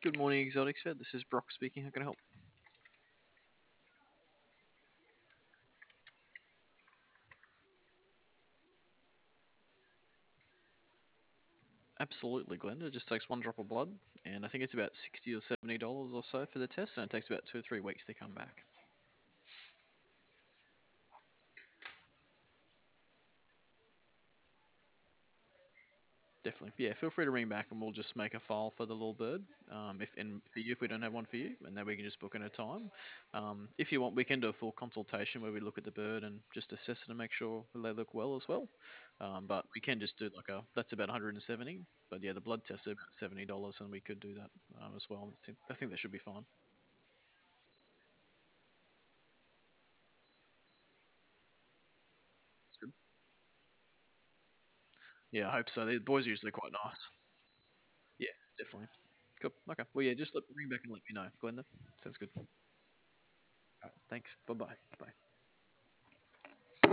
Good morning, Exotics Vet. This is Brock speaking. How can I help? Absolutely, Glenda. It just takes one drop of blood, and I think it's about $60 or $70 or so for the test, and it takes about 2 or 3 weeks to come back. Definitely, yeah. Feel free to ring back, and we'll just make a file for the little bird. If and for you, if we don't have one for you, and then we can just book in a time. If you want, we can do a full consultation where we look at the bird and just assess it and make sure they look well as well. But we can just do like a that's about 170. But yeah, the blood tests are about $70, and we could do that as well. I think that should be fine. That's good. Yeah, I hope so. The boys are usually quite nice. Yeah, definitely. Cool. Okay. Well, yeah, just ring back and let me know, Glenda. Sounds good. All right. Thanks. Bye bye. Bye.